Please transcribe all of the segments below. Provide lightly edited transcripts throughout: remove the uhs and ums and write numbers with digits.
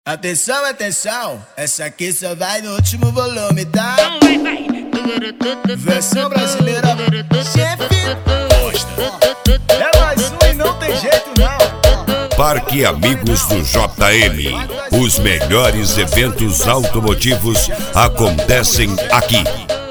Atenção, atenção, essa aqui só vai no último volume, tá? Versão brasileira, chefe gosta. É mais um e não tem jeito não. Parque Amigos do JM. Os melhores eventos automotivos acontecem aqui.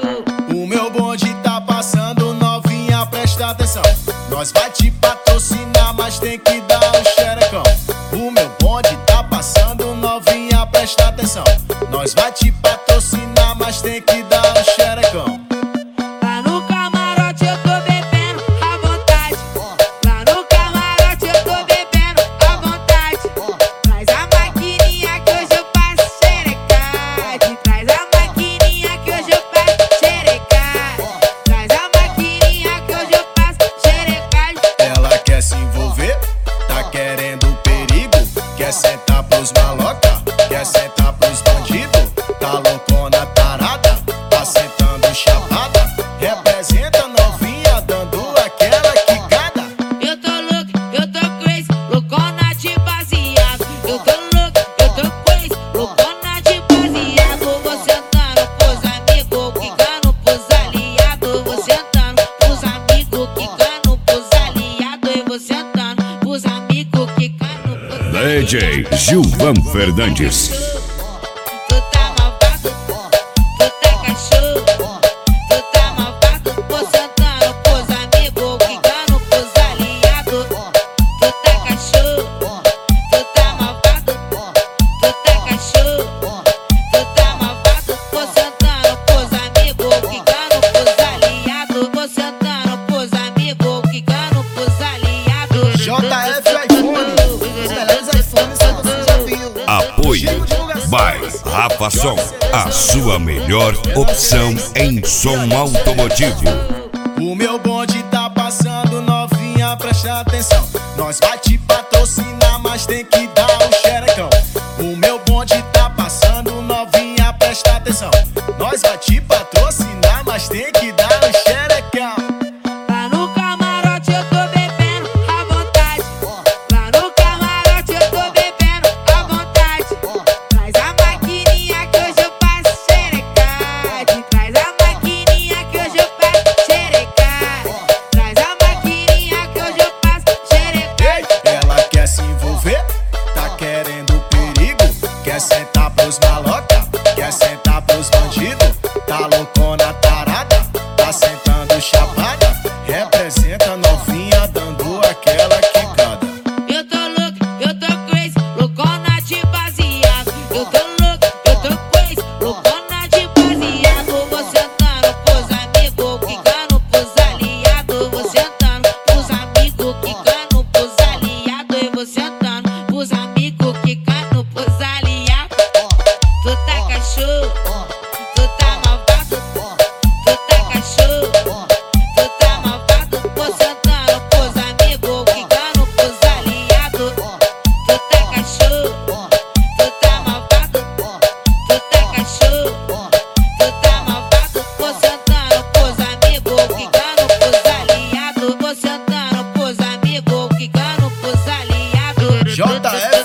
O meu bonde tá passando, novinha, presta atenção. Nós vai te patrocinar, mas tem que dar um xerecão. O meu bonde tá passando, novinha, presta atenção. Nós vai te patrocinar, mas tem que dar um xerecão. Lá no camarote eu tô bebendo à vontade. Lá no camarote eu tô bebendo à vontade. Traz a maquininha que hoje eu faço xerecade. Traz a maquininha que hoje eu faço xerecade. Traz a maquininha que hoje eu faço xerecade. Ela quer se envolver, tá querendo perigo. Quer sentar pros maloca, quer sentar pros bandidos. Tá loucona, tarada, tá sentando chapada. Representa novinha, dando aquela quicada. Eu tô louco, eu tô crazy, loucona de baseado. Eu tô louco, eu tô crazy, loucona de baseado. Vou sentando pros amigos, quicando pros aliados. Vou sentando pros amigos, quicando pros aliados. Eu vou sentando pros amigos, quicando pros aliados. DJ Gilvan Fernandes. Tu tá malvado, tu tá cachorro. Tu tá malvado, vou sentando pros amigos, quicando pros aliados. Tu tá cachorro, tu tá malvado, tu tá cachorro. Tu tá malvado, vou sentando pros amigos, quicando pros aliados. Vou sentando pros amigos, quicando pros aliados. JF iPhone, os melhores iPhones só você já viu. Apoio by Rafa Som, a sua melhor opção em som automotivo. O meu bonde tá passando, novinha, presta atenção. Nós vai te patrocinar, mas tem que dar um xerecão. O meu bonde tá passando, novinha, presta atenção. Nós vai te patrocinar, mas tem que dar um xerecão. Lá no camarote eu tô bebendo à vontade. Lá no camarote eu tô bebendo à vontade. Traz a maquininha que hoje eu faço xerecade. Traz a maquininha que hoje eu faço xerecade. Traz a maquininha que hoje eu faço xerecade. Ela quer se envolver, tá querendo perigo. Quer sentar pros maloca, quer sentar pros bandidos. Tá loucona, tarada, tá sentando chapada. Representa novinha, dando aquela quicada. Eu tô louco, eu tô crazy, loucona de baseado. Eu tô louco, eu tô crazy, loucona de baseado. Vou sentando pros amigos, quicando pros aliados. Vou sentando pros amigos, quicando pros aliados. Eu vou sentando pros amigos, quicando pros aliados. Tu tá cachorro, tu tá malvado, tu tá cachorro, tu tá malvado. Vou sentando pros amigos, quicando pros aliados. Tu tá cachorro, tu tá malvado, tu tá cachorro, tu tá malvado. Vou sentando pros amigos, quicando pros aliados. Vou sentando pros amigos, quicando pros aliados. JF